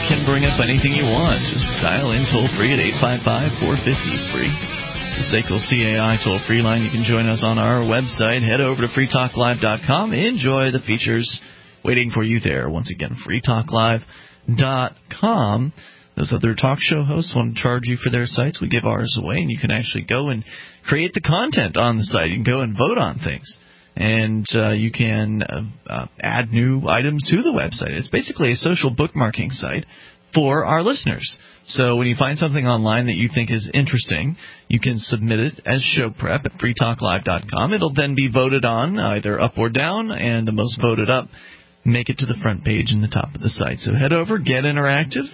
can bring up anything you want. Just dial in toll-free at 855-450-FREE. The SACL CAI toll-free line. You can join us on our website. Head over to freetalklive.com. Enjoy the features waiting for you there. Once again, freetalklive.com. Those other talk show hosts want to charge you for their sites. We give ours away, and you can actually go and create the content on the site. You can go and vote on things. And you can add new items to the website. It's basically a social bookmarking site for our listeners. So when you find something online that you think is interesting, you can submit it as show prep at freetalklive.com. It'll then be voted on either up or down, and the most voted up make it to the front page in the top of the site. So head over, get interactive,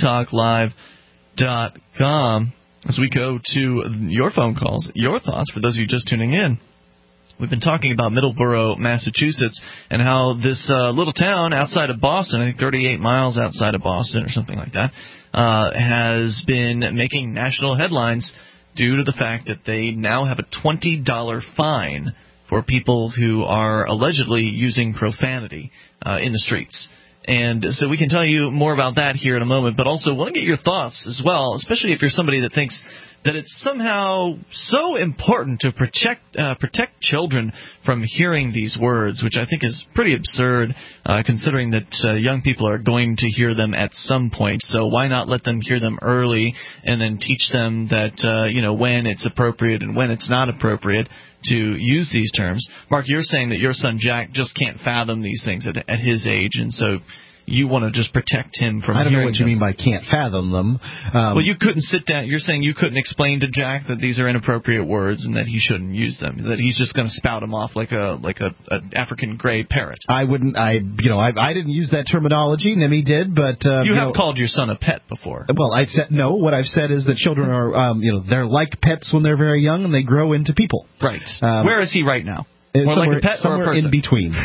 freetalklive.com. As we go to your phone calls, your thoughts, for those of you just tuning in, we've been talking about Middleborough, Massachusetts, and how this little town outside of Boston, I think 38 miles outside of Boston or something like that, has been making national headlines due to the fact that they now have a $20 fine for people who are allegedly using profanity in the streets. And so we can tell you more about that here in a moment, but also want to get your thoughts as well, especially if you're somebody that thinks that it's somehow so important to protect children from hearing these words, which I think is pretty absurd, considering that young people are going to hear them at some point. So why not let them hear them early and then teach them that, when it's appropriate and when it's not appropriate to use these terms. Mark, you're saying that your son Jack just can't fathom these things at his age, and so you want to just protect him from hearing them. I don't know what you mean by can't fathom them. Well, you couldn't sit down. You're saying you couldn't explain to Jack that these are inappropriate words and that he shouldn't use them, that he's just going to spout them off like a African gray parrot. I wouldn't. I didn't use that terminology. Nemi did, but you have called your son a pet before. Well, I said no. What I've said is that children are, they're like pets when they're very young and they grow into people. Right. Where is he right now? More somewhere, like a pet or a person? In between.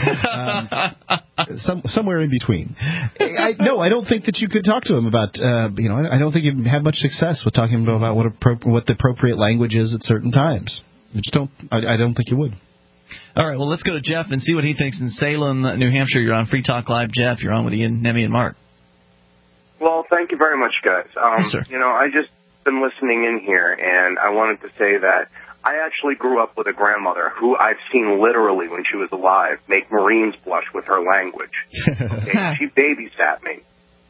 Somewhere in between. I don't think that you could talk to him about, I don't think you'd have much success with talking about what the appropriate language is at certain times. I don't think you would. All right, well, let's go to Jeff and see what he thinks in Salem, New Hampshire. You're on Free Talk Live. Jeff, you're on with Ian, Nemi, and Mark. Well, thank you very much, guys. Yes, sir. I just been listening in here, and I wanted to say that I actually grew up with a grandmother who I've seen literally when she was alive make Marines blush with her language. Okay? She babysat me.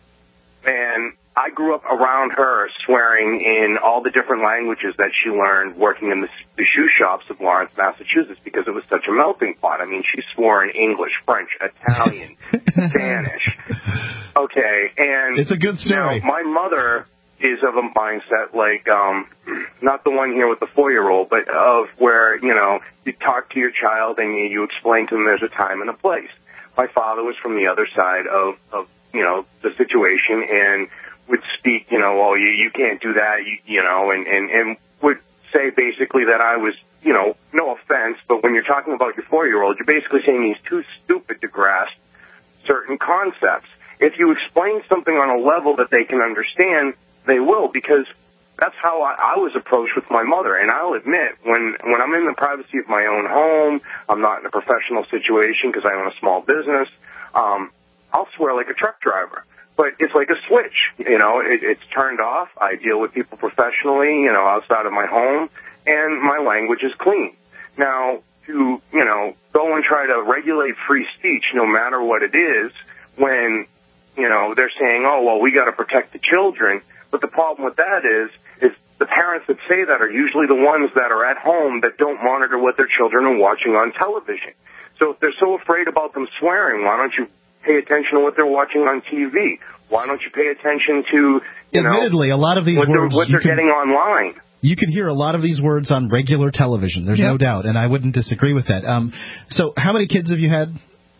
And I grew up around her swearing in all the different languages that she learned working in the shoe shops of Lawrence, Massachusetts, because it was such a melting pot. I mean, she swore in English, French, Italian, Spanish. Okay, and it's a good story. Now, my mother is of a mindset like, not the one here with the 4-year-old, but of where, you talk to your child and you explain to them there's a time and a place. My father was from the other side of the situation and would speak, well, you can't do that, and would say basically that I was, no offense, but when you're talking about your 4-year-old, you're basically saying he's too stupid to grasp certain concepts. If you explain something on a level that they can understand, they will, because that's how I was approached with my mother. And I'll admit, when I'm in the privacy of my own home, I'm not in a professional situation because I own a small business, I'll swear like a truck driver. But it's like a switch, it's turned off. I deal with people professionally, outside of my home, and my language is clean. Now, to, go and try to regulate free speech, no matter what it is, when, they're saying, oh, well, we got to protect the children. But the problem with that is the parents that say that are usually the ones that are at home that don't monitor what their children are watching on television. So if they're so afraid about them swearing, why don't you pay attention to what they're watching on TV? Why don't you pay attention to, admittedly, a lot of these what words they're getting online? You can hear a lot of these words on regular television. There's no doubt, and I wouldn't disagree with that. So how many kids have you had?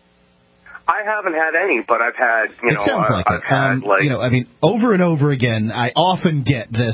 I haven't had any, but I've had, it sounds like I've had, over and over again, I often get this,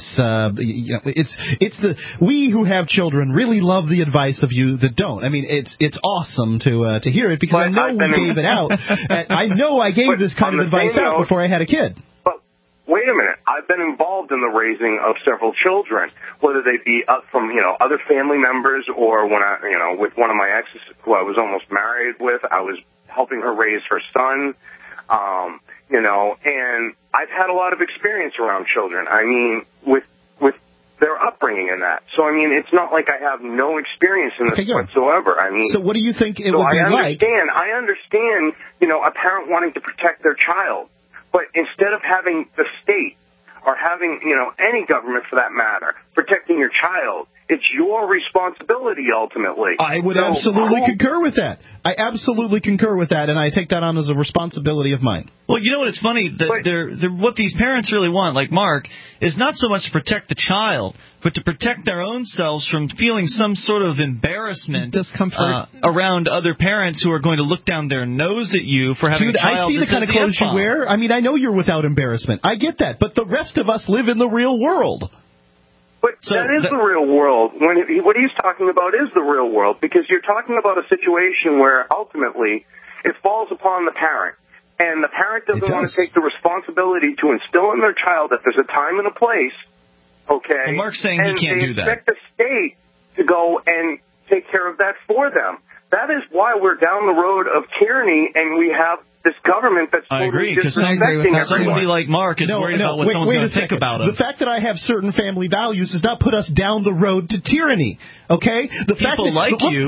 it's we who have children really love the advice of you that don't. I mean, it's awesome to hear it because I know we gave it out. I know I gave this kind of advice out before I had a kid. But wait a minute. I've been involved in the raising of several children, whether they be from, other family members or when I, with one of my exes who I was almost married with, I was helping her raise her son. you know, and I've had a lot of experience around children. I mean, with their upbringing in that. So, I mean, it's not like I have no experience in this whatsoever. I mean, so what do you think it would be like? I understand, you know, a parent wanting to protect their child, but instead of having the state or having, you know, any government for that matter, protecting your child, it's your responsibility ultimately. I would absolutely concur with that. I absolutely concur with that, and I take that on as a responsibility of mine. Well, you know what? It's funny that what these parents really want, like Mark, is not so much to protect the child, but to protect their own selves from feeling some sort of embarrassment, discomfort around other parents who are going to look down their nose at you for having a child. I see the kind of clothes you wear. I mean, I know you're without embarrassment. I get that, but the rest of us live in the real world. But that is the real world. What he's talking about is the real world, because you're talking about a situation where ultimately it falls upon the parent. And the parent doesn't want to take the responsibility to instill in their child that there's a time and a place, okay? Well, Mark's saying he can't do that. And they expect the state to go and take care of that for them. That is why we're down the road of tyranny, and we have this government that's totally disrespecting everyone. Somebody like Mark is worried about what someone's going to think about him. The fact that I have certain family values does not put us down the road to tyranny. Okay? The fact is,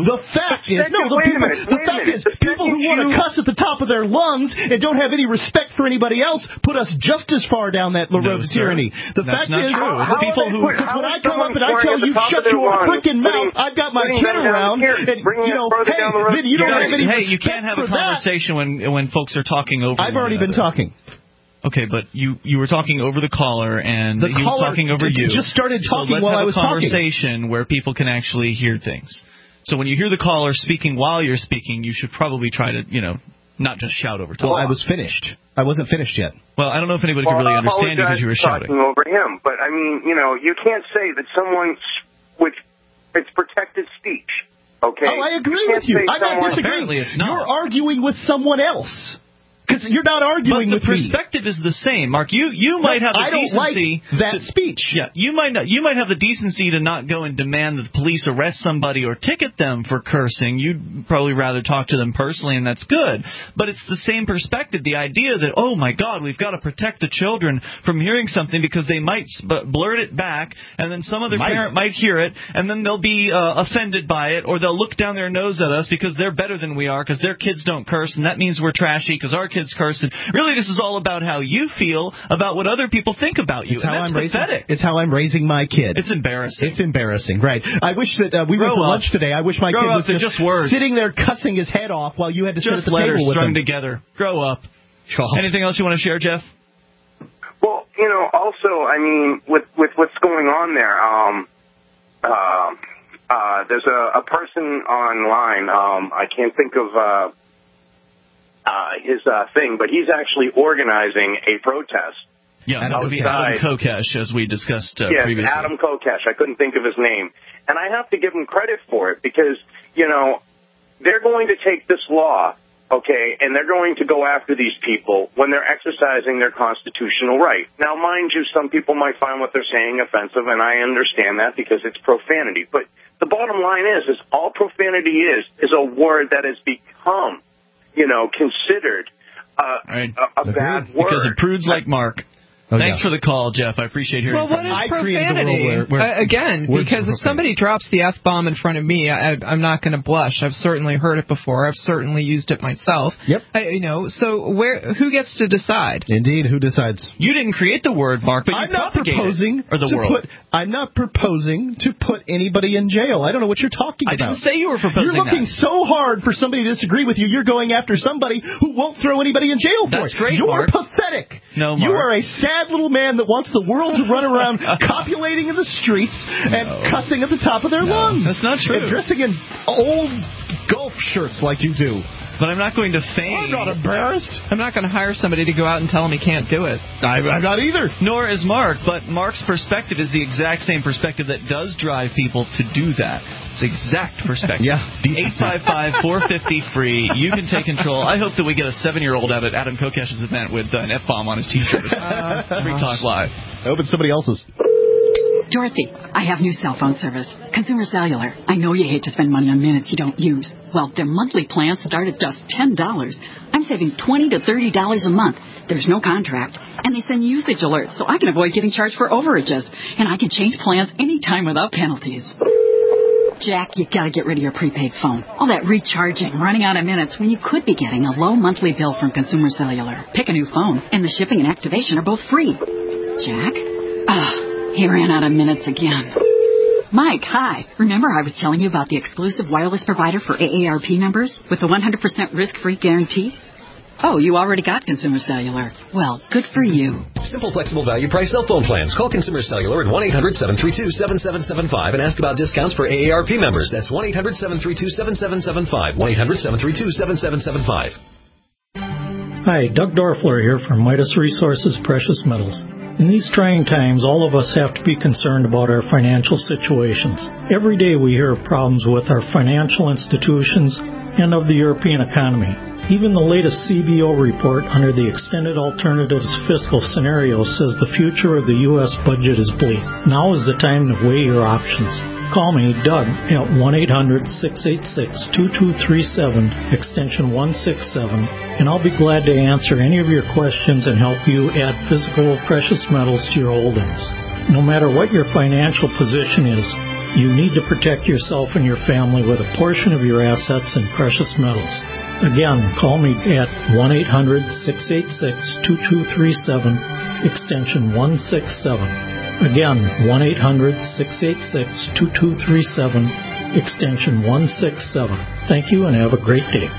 people who want to cuss at the top of their lungs and don't have any respect for anybody else put us just as far down that road to tyranny. The fact is, people who, because when I come up and I tell you shut your freaking mouth, I've got my kid around, and you know, hey, you don't have any respect. Hey, you can't have a conversation when folks are talking over. I've already been talking. Okay, but you were talking over the caller, and he was talking over you. Just started talking while I was talking. So let's have a conversation where people can actually hear things. So when you hear the caller speaking while you're speaking, you should probably try to, you know, not just shout over top. Well, I was finished. I wasn't finished yet. Well, I don't know if anybody can really understand you because you were shouting over him. But I mean, you know, you can't say that someone it's protected speech. Okay. Oh, I agree with you. I'm not disagreeing. Apparently it's not. You're arguing with someone else. Because you're not arguing with me. But the perspective is the same, Mark. You might have the decency. I don't like that speech. Yeah, you might have the decency to not go and demand that the police arrest somebody or ticket them for cursing. You'd probably rather talk to them personally, and that's good. But it's the same perspective. The idea that, oh my God, we've got to protect the children from hearing something because they might blurt it back, and then some other parent might hear it, and then they'll be offended by it, or they'll look down their nose at us because they're better than we are because their kids don't curse, and that means we're trashy because our kids curse. And really, this is all about how you feel about what other people think about you. That's pathetic. It's how I'm raising my kid. It's embarrassing. It's embarrassing, right? I wish that we went to lunch today. I wish my kid was just sitting there cussing his head off while you had to sit at the table with him. Strung together. Grow up. Anything else you want to share, Jeff? Well, you know, also, I mean, with what's going on there, there's a person online. I can't think of his thing, but he's actually organizing a protest. Yeah, that would be Adam Kokesh, as we discussed previously. Yes, Adam Kokesh. I couldn't think of his name. And I have to give him credit for it because, you know, they're going to take this law, okay, and they're going to go after these people when they're exercising their constitutional right. Now, mind you, some people might find what they're saying offensive, and I understand that because it's profanity. But the bottom line is all profanity is a word that has become, you know, considered a bad word. Because of prudes like Mark. Thanks for the call, Jeff. I appreciate hearing from you. Well, what is profanity? Again, because if somebody drops the F-bomb in front of me, I'm not going to blush. I've certainly heard it before. I've certainly used it myself. Yep. So who gets to decide? Indeed, who decides? You didn't create the word, Mark, but I'm not proposing to put anybody in jail. I don't know what you're talking about. I didn't say you were proposing that. You're looking so hard for somebody to disagree with you. You're going after somebody who won't throw anybody in jail for it. That's great, You're Mark. pathetic. No, Mark. You are a sad little man that wants the world to run around copulating in the streets and cussing at the top of their lungs. That's not true. And dressing in old golf shirts like you do. But I'm not going to feign. I'm not embarrassed. I'm not going to hire somebody to go out and tell him he can't do it. I'm not either. Nor is Mark. But Mark's perspective is the exact same perspective that does drive people to do that. It's the exact perspective. Yeah. 855-450-FREE. You can take control. I hope that we get a 7-year-old out at Adam Kokesh's event with an F-bomb on his T-shirt. It's Free Talk Live. I hope it's somebody else's. Dorothy, I have new cell phone service. Consumer Cellular. I know you hate to spend money on minutes you don't use. Well, their monthly plans start at just $10. I'm saving $20 to $30 a month. There's no contract. And they send usage alerts so I can avoid getting charged for overages. And I can change plans anytime without penalties. Jack, you gotta get rid of your prepaid phone. All that recharging, running out of minutes when you could be getting a low monthly bill from Consumer Cellular. Pick a new phone, and the shipping and activation are both free. Jack? He ran out of minutes again. Mike, hi. Remember I was telling you about the exclusive wireless provider for AARP members with the 100% risk-free guarantee? Oh, you already got Consumer Cellular. Well, good for you. Simple, flexible value price cell phone plans. Call Consumer Cellular at 1-800-732-7775 and ask about discounts for AARP members. That's 1-800-732-7775. 1-800-732-7775. Hi, Doug Dorfler here from Midas Resources Precious Metals. In these trying times, all of us have to be concerned about our financial situations. Every day we hear of problems with our financial institutions and of the European economy. Even the latest CBO report under the Extended Alternatives Fiscal Scenario says the future of the U.S. budget is bleak. Now is the time to weigh your options. Call me, Doug, at 1-800-686-2237, extension 167, and I'll be glad to answer any of your questions and help you add physical precious metals to your holdings. No matter what your financial position is, you need to protect yourself and your family with a portion of your assets in precious metals. Again, call me at 1-800-686-2237, extension 167. Again, 1-800-686-2237, extension 167. Thank you and have a great day.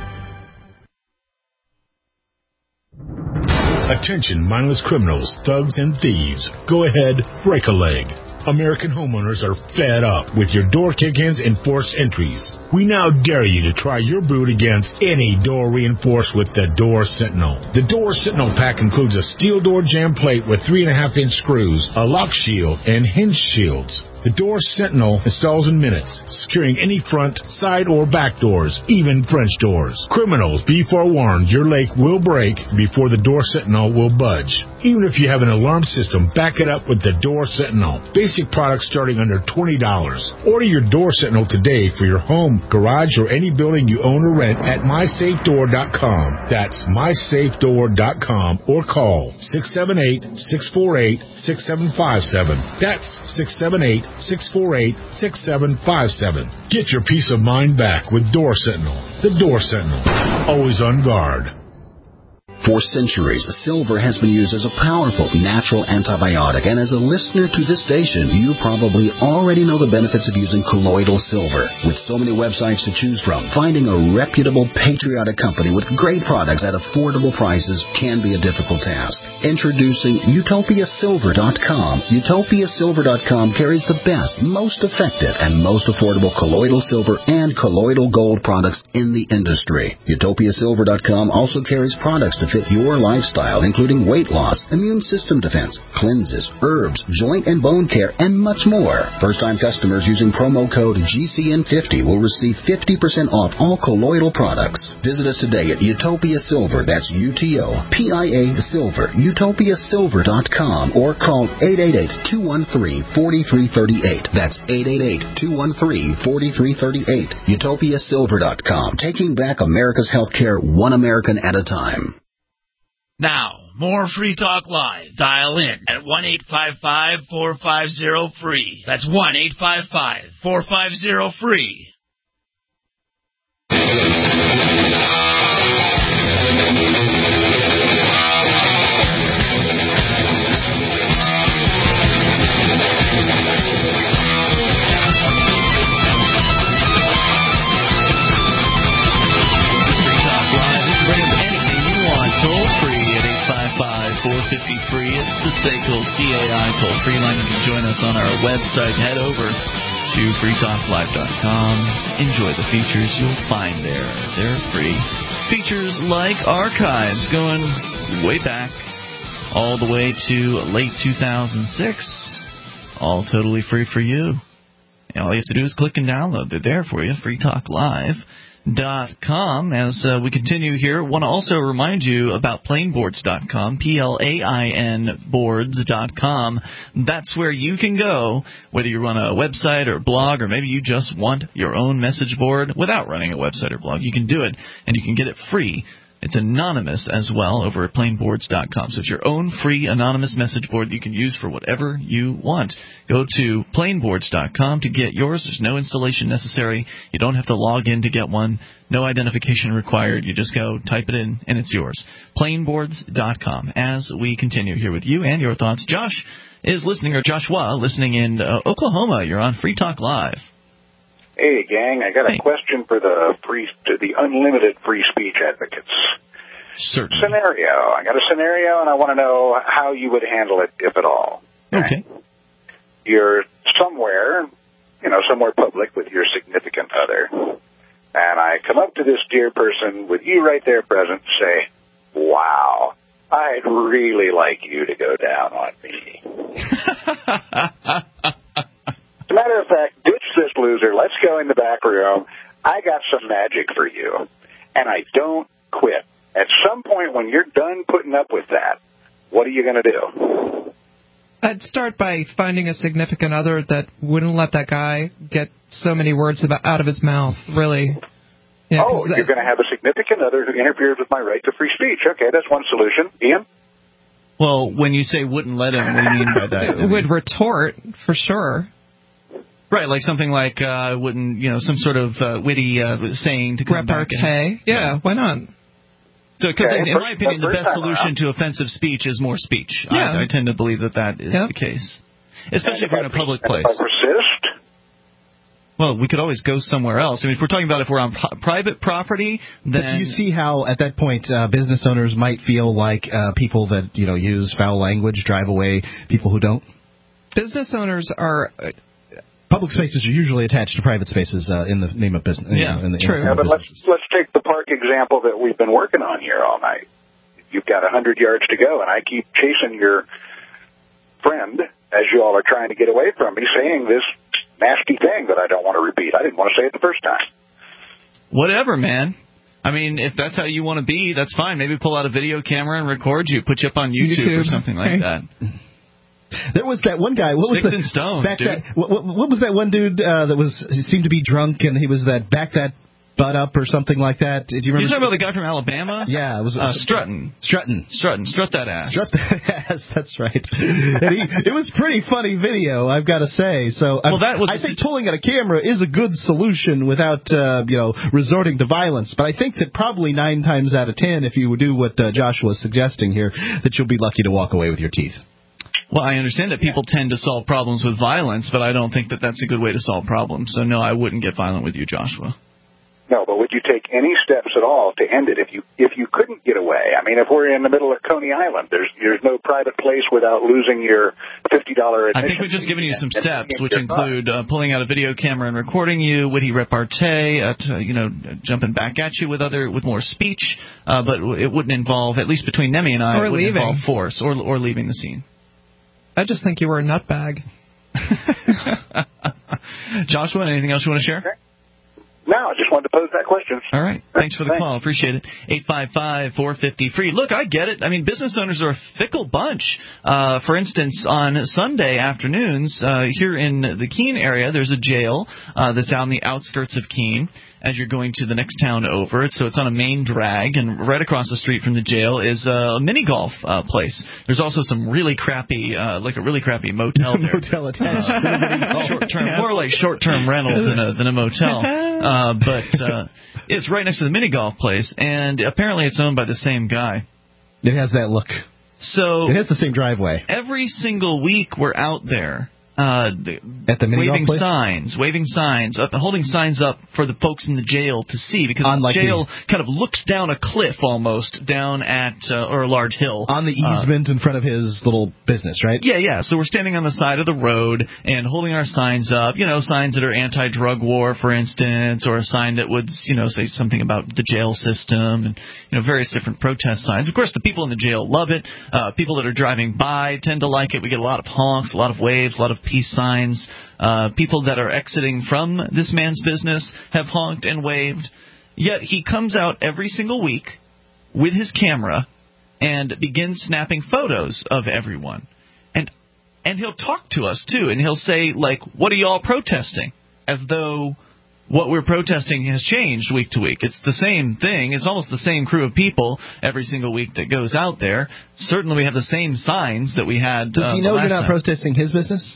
Attention, mindless criminals, thugs, and thieves. Go ahead, break a leg. American homeowners are fed up with your door kick-ins and forced entries. We now dare you to try your boot against any door reinforced with the Door Sentinel. The Door Sentinel pack includes a steel door jamb plate with 3.5-inch screws, a lock shield, and hinge shields. The Door Sentinel installs in minutes, securing any front, side, or back doors, even French doors. Criminals, be forewarned, your leg will break before the Door Sentinel will budge. Even if you have an alarm system, back it up with the Door Sentinel. Basic products starting under $20. Order your Door Sentinel today for your home, garage, or any building you own or rent at mysafedoor.com. That's mysafedoor.com or call 678-648-6757. That's 678-648-6757. Get your peace of mind back with Door Sentinel. The Door Sentinel. Always on guard. For centuries, silver has been used as a powerful natural antibiotic, and as a listener to this station, you probably already know the benefits of using colloidal silver. With so many websites to choose from, finding a reputable, patriotic company with great products at affordable prices can be a difficult task. Introducing UtopiaSilver.com. UtopiaSilver.com carries the best, most effective, and most affordable colloidal silver and colloidal gold products in the industry. UtopiaSilver.com also carries products to fit your lifestyle, including weight loss, immune system defense, cleanses, herbs, joint and bone care, and much more. First-time customers using promo code GCN50 will receive 50% off all colloidal products. Visit us today at Utopia Silver, that's UTOPIA Silver, UtopiaSilver.com, or call 888-213-4338. That's 888-213-4338. UtopiaSilver.com, taking back America's healthcare one American at a time. Now, more Free Talk Live. Dial in at 1-855-450-FREE. That's 1-855-450-FREE. Free. It's the SACL CAI toll-free line. You can join us on our website. Head over to freetalklive.com. Enjoy the features you'll find there. They're free. Features like archives going way back, all the way to late 2006. All totally free for you. And all you have to do is click and download. They're there for you. Free Talk Live. plainboards.com. As we continue here, want to also remind you about plainboards.com, Plain boards.com. That's where you can go, whether you run a website or blog, or maybe you just want your own message board without running a website or blog. You can do it, and you can get it free. It's anonymous as well over at plainboards.com. So it's your own free anonymous message board that you can use for whatever you want. Go to plainboards.com to get yours. There's no installation necessary. You don't have to log in to get one. No identification required. You just go, type it in, and it's yours. Plainboards.com. As we continue here with you and your thoughts, Josh is listening, or Joshua, listening in Oklahoma. You're on Free Talk Live. Hey, gang, I got a question for the unlimited free speech advocates. Certainly. Scenario. I got a scenario, and I want to know how you would handle it, if at all. Okay. You're somewhere public with your significant other, and I come up to this dear person with you right there present and say, wow, I'd really like you to go down on me. As a matter of fact, ditch this loser. Let's go in the back room. I got some magic for you, and I don't quit. At some point when you're done putting up with that, what are you going to do? I'd start by finding a significant other that wouldn't let that guy get so many words out of his mouth, really. Yeah, you're going to have a significant other who interferes with my right to free speech. Okay, that's one solution. Ian? Well, when you say wouldn't let him, what do you mean by that? It would retort, for sure. Right, like something like some sort of witty saying to come back. Repartee. Yeah, why not? So, because in my opinion, the best solution to offensive speech is more speech. Yeah. I tend to believe that is the case, especially if you're in a public place. If I persist? Well, we could always go somewhere else. I mean, if we're talking about if we're on private property, then... But do you see how, at that point, business owners might feel like people that, use foul language drive away people who don't? Business owners are... Public spaces are usually attached to private spaces in the name of business. True. But let's take the park example that we've been working on here all night. You've got 100 yards to go, and I keep chasing your friend as you all are trying to get away from me, saying this nasty thing that I don't want to repeat. I didn't want to say it the first time. Whatever, man. I mean, if that's how you want to be, that's fine. Maybe pull out a video camera and record you, put you up on YouTube. Or something like that. There was that one guy. What was Sticks and stones, dude. What was that one dude that seemed to be drunk, and he was that butt up or something like that? Did you remember? You're talking about the guy from Alabama? Yeah, it was Strutton. Strut that ass. Strut that ass. That's right. And it was pretty funny video, I've got to say. So I think pulling out a camera is a good solution without resorting to violence. But I think that probably 9 times out of 10, if you do what Joshua was suggesting here, that you'll be lucky to walk away with your teeth. Well, I understand that people tend to solve problems with violence, but I don't think that that's a good way to solve problems. So, no, I wouldn't get violent with you, Joshua. No, but would you take any steps at all to end it if you couldn't get away? I mean, if we're in the middle of Coney Island, there's no private place without losing your $50 admission. I think we've just given you some steps, which include pulling out a video camera and recording you, witty repartee, jumping back at you with more speech, but it wouldn't involve, at least between Nemi and I, it wouldn't involve force or leaving the scene. I just think you were a nutbag. Joshua, anything else you want to share? No, I just wanted to pose that question. All right. Thanks for the call. Appreciate it. 855-450-FREE. Look, I get it. I mean, business owners are a fickle bunch. For instance, on Sunday afternoons, here in the Keene area, there's a jail that's out on the outskirts of Keene as you're going to the next town over. So it's on a main drag, and right across the street from the jail is a mini golf place. There's also some really crappy, a really crappy motel there. Motel attached. Short-term, more like short-term rentals than a motel. But it's right next to the mini golf place, and apparently it's owned by the same guy. It has that look. So it has the same driveway. Every single week we're out there. At the mini waving golf place? waving signs, holding signs up for the folks in the jail to see, because the jail kind of looks down a cliff almost, down at or a large hill. On the easement in front of his little business, right? Yeah. So we're standing on the side of the road and holding our signs up, signs that are anti-drug war, for instance, or a sign that would, say something about the jail system, and, various different protest signs. Of course, the people in the jail love it. People that are driving by tend to like it. We get a lot of honks, a lot of waves, a lot of peace signs. People that are exiting from this man's business have honked and waved. Yet he comes out every single week with his camera and begins snapping photos of everyone. And he'll talk to us, too, and he'll say, like, what are y'all protesting? As though what we're protesting has changed week to week. It's the same thing. It's almost the same crew of people every single week that goes out there. Certainly we have the same signs that we had Does he know you're not protesting his business?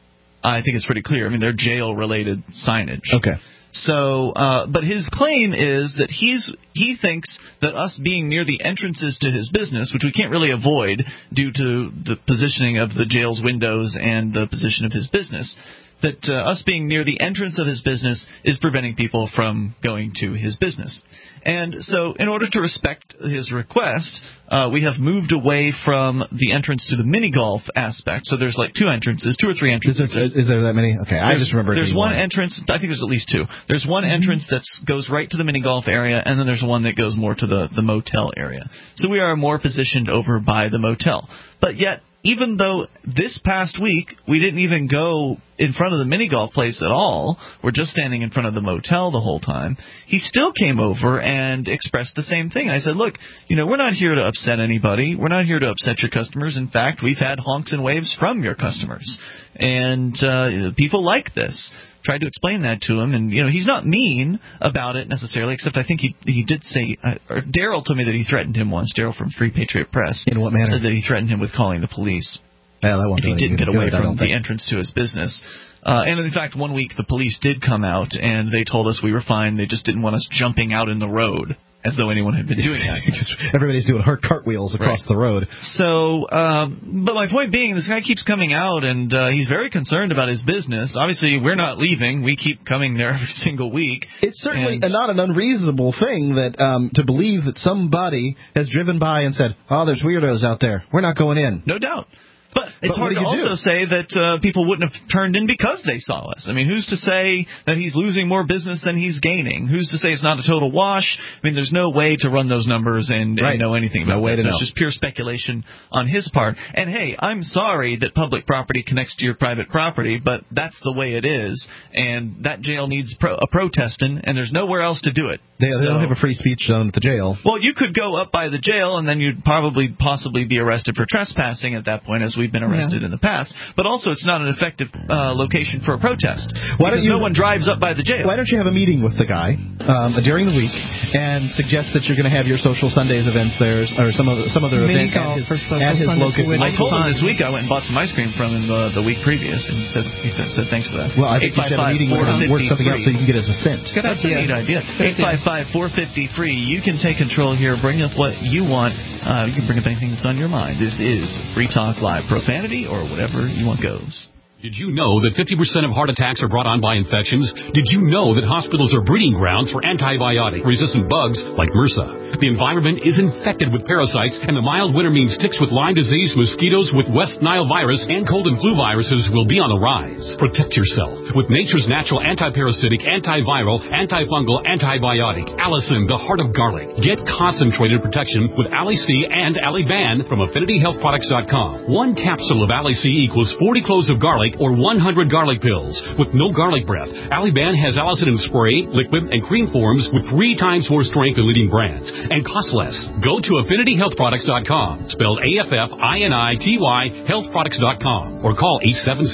I think it's pretty clear. I mean, they're jail-related signage. Okay. So, but his claim is that he thinks that us being near the entrances to his business, which we can't really avoid due to the positioning of the jail's windows and the position of his business, that us being near the entrance of his business is preventing people from going to his business. And so in order to respect his request, we have moved away from the entrance to the mini-golf aspect. So there's like 2 entrances, 2 or 3 entrances. Is there that many? Okay, I just remember. There's one entrance. I think there's at least 2. There's one entrance that goes right to the mini-golf area, and then there's one that goes more to the motel area. So we are more positioned over by the motel. But yet, even though this past week we didn't even go in front of the mini-golf place at all, we're just standing in front of the motel the whole time, he still came over and expressed the same thing. I said, look, we're not here to upset anybody. We're not here to upset your customers. In fact, we've had honks and waves from your customers. And people like this. Tried to explain that to him, and he's not mean about it necessarily, except I think he did say, or Daryl told me that he threatened him once. Daryl from Free Patriot Press. In what manner? Said that he threatened him with calling the police. Well, that won't if he didn't get away from the entrance to his business. And in fact, one week the police did come out, and they told us we were fine. They just didn't want us jumping out in the road, as though anyone had been doing that. Everybody's doing cartwheels across the road. So, but my point being, this guy keeps coming out, and he's very concerned about his business. Obviously, we're not leaving. We keep coming there every single week. It's certainly not an unreasonable thing that to believe that somebody has driven by and said, oh, there's weirdos out there. We're not going in. No doubt. But it's hard to also say that people wouldn't have turned in because they saw us. I mean, who's to say that he's losing more business than he's gaining? Who's to say it's not a total wash? I mean, there's no way to run those numbers and know anything about that. So it's just pure speculation on his part. And, hey, I'm sorry that public property connects to your private property, but that's the way it is. And that jail needs a protesting, and there's nowhere else to do it. They don't have a free speech zone at the jail. Well, you could go up by the jail, and then you'd possibly be arrested for trespassing at that point, as we've been arrested in the past. But also, it's not an effective location for a protest. No one drives up by the jail. Why don't you have a meeting with the guy during the week and suggest that you're going to have your Social Sundays events there, or some other event at his local. I told him this week I went and bought some ice cream from him the week previous, and he said thanks for that. Well, I think you should have a meeting with him, work something out so you can get his assent. Good idea. That's a neat idea. 855-450-FREE. You can take control here. Bring up what you want. You can bring up anything that's on your mind. This is Free Talk Live. Profanity or whatever you want goes. Did you know that 50% of heart attacks are brought on by infections? Did you know that hospitals are breeding grounds for antibiotic-resistant bugs like MRSA? The environment is infected with parasites, and the mild winter means ticks with Lyme disease, mosquitoes with West Nile virus, and cold and flu viruses will be on the rise. Protect yourself with nature's natural antiparasitic, antiviral, antifungal, antibiotic, Allison, the heart of garlic. Get concentrated protection with Ali C and Ali Ban from AffinityHealthProducts.com. One capsule of Ali C equals 40 cloves of garlic or 100 garlic pills with no garlic breath. Aliban has Allicin in spray, liquid, and cream forms with 3 times more strength than leading brands and costs less. Go to AffinityHealthProducts.com, spelled AFFINITY, healthproducts.com, or call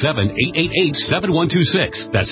877-888-7126. That's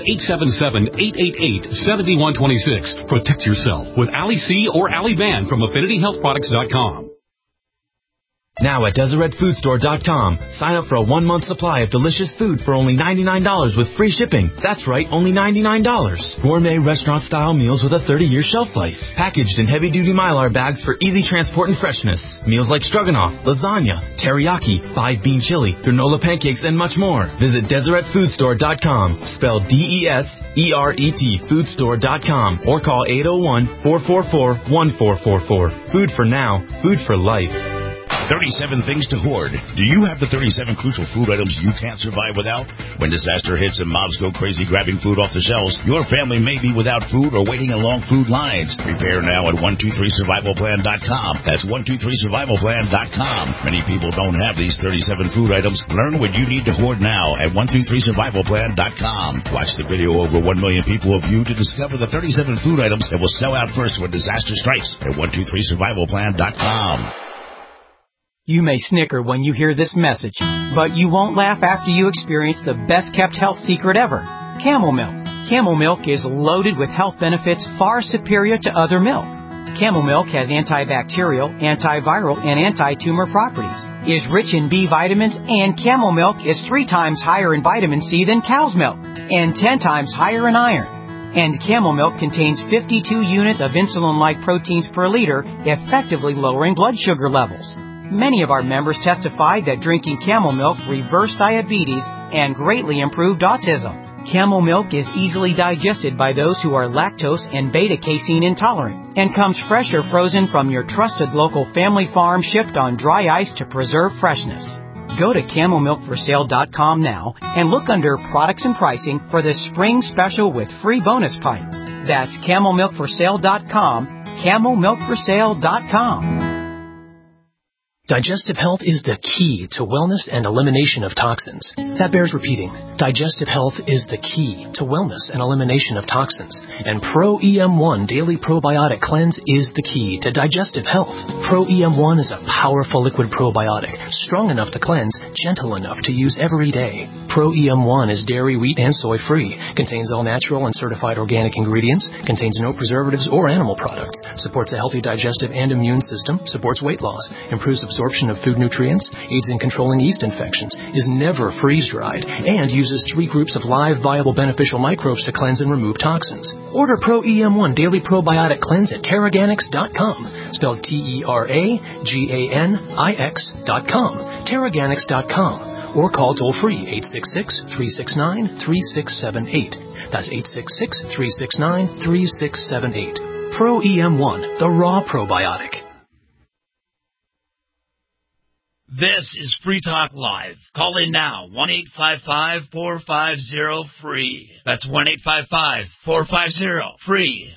877-888-7126. Protect yourself with Ali C or Aliban from AffinityHealthProducts.com. Now at DeseretFoodStore.com, sign up for a 1-month supply of delicious food for only $99 with free shipping. That's right, only $99. Gourmet restaurant-style meals with a 30-year shelf life. Packaged in heavy-duty Mylar bags for easy transport and freshness. Meals like stroganoff, lasagna, teriyaki, 5-bean chili, granola pancakes, and much more. Visit DeseretFoodStore.com, spelled DESERET, foodstore.com, or call 801-444-1444. Food for now, food for life. 37 things to hoard. Do you have the 37 crucial food items you can't survive without? When disaster hits and mobs go crazy grabbing food off the shelves, your family may be without food or waiting in long food lines. Prepare now at 123survivalplan.com. That's 123survivalplan.com. Many people don't have these 37 food items. Learn what you need to hoard now at 123survivalplan.com. Watch the video over 1 million people have viewed to discover the 37 food items that will sell out first when disaster strikes at 123survivalplan.com. You may snicker when you hear this message, but you won't laugh after you experience the best-kept health secret ever, Camel Milk. Camel Milk is loaded with health benefits far superior to other milk. Camel Milk has antibacterial, antiviral, and anti-tumor properties, is rich in B vitamins, and Camel Milk is 3 times higher in vitamin C than cow's milk, and 10 times higher in iron. And Camel Milk contains 52 units of insulin-like proteins per liter, effectively lowering blood sugar levels. Many of our members testified that drinking Camel Milk reversed diabetes and greatly improved autism. Camel Milk is easily digested by those who are lactose and beta-casein intolerant and comes fresh or frozen from your trusted local family farm, shipped on dry ice to preserve freshness. Go to CamelMilkForSale.com now and look under Products and Pricing for the spring special with free bonus pints. That's CamelMilkForSale.com, CamelMilkForSale.com. Digestive health is the key to wellness and elimination of toxins. That bears repeating. Digestive health is the key to wellness and elimination of toxins. And Pro EM1 Daily Probiotic Cleanse is the key to digestive health. Pro EM1 is a powerful liquid probiotic, strong enough to cleanse, gentle enough to use every day. Pro EM1 is dairy, wheat, and soy free, contains all natural and certified organic ingredients, contains no preservatives or animal products, supports a healthy digestive and immune system, supports weight loss, improves absorption of food nutrients, aids in controlling yeast infections, is never freeze-dried, and uses 3 groups of live, viable, beneficial microbes to cleanse and remove toxins. Order Pro EM1 Daily Probiotic Cleanse at Terraganix.com, spelled Terraganix.com, Terraganix.com, or call toll-free 866-369-3678. That's 866-369-3678. Pro EM1, the raw probiotic. This is Free Talk Live. Call in now, 1-855-450-FREE. That's 1-855-450-FREE.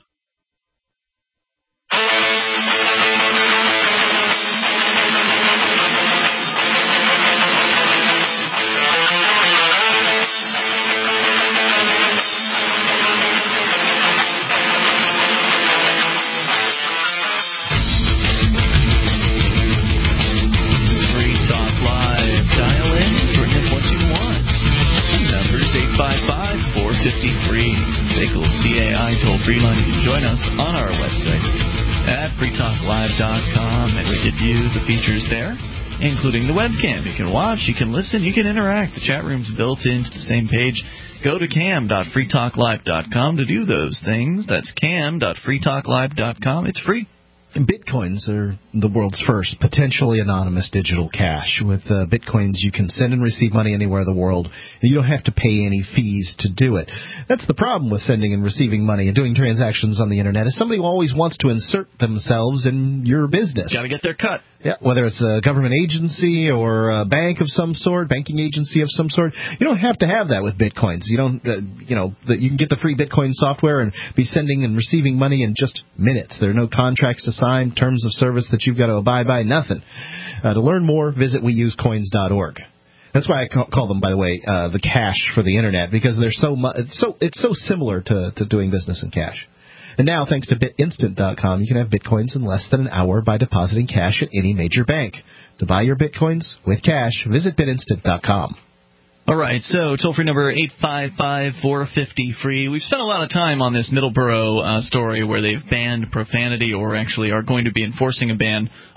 SACL CAI toll-free line. You can join us on our website at freetalklive.com, and we give you the features there, including the webcam. You can watch, you can listen, you can interact. The chat room's built into the same page. Go to cam.freetalklive.com to do those things. That's cam.freetalklive.com. It's free. Bitcoins are the world's first potentially anonymous digital cash. With Bitcoins, you can send and receive money anywhere in the world, and you don't have to pay any fees to do it. That's the problem with sending and receiving money and doing transactions on the Internet, is somebody always wants to insert themselves in your business. Got to get their cut. Yeah, whether it's a government agency or a bank of some sort, banking agency of some sort, you don't have to have that with Bitcoins. You don't, you can get the free Bitcoin software and be sending and receiving money in just minutes. There are no contracts to sign, terms of service that you've got to abide by, nothing. To learn more, visit weusecoins.org. That's why I call them, by the way, the cash for the Internet, because they're it's so similar to doing business in cash. And now, thanks to BitInstant.com, you can have Bitcoins in less than an hour by depositing cash at any major bank. To buy your Bitcoins with cash, visit BitInstant.com. All right, so toll-free number 855-450-FREE. We've spent a lot of time on this Middleborough story where they've banned profanity, or actually are going to be enforcing a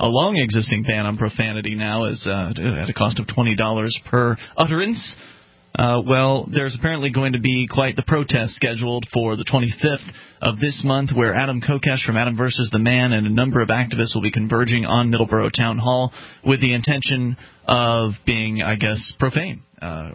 long-existing ban on profanity now, at a cost of $20 per utterance. Well, there's apparently going to be quite the protest scheduled for the 25th of this month, where Adam Kokesh from Adam vs. the Man and a number of activists will be converging on Middleborough Town Hall with the intention of being, I guess, profane.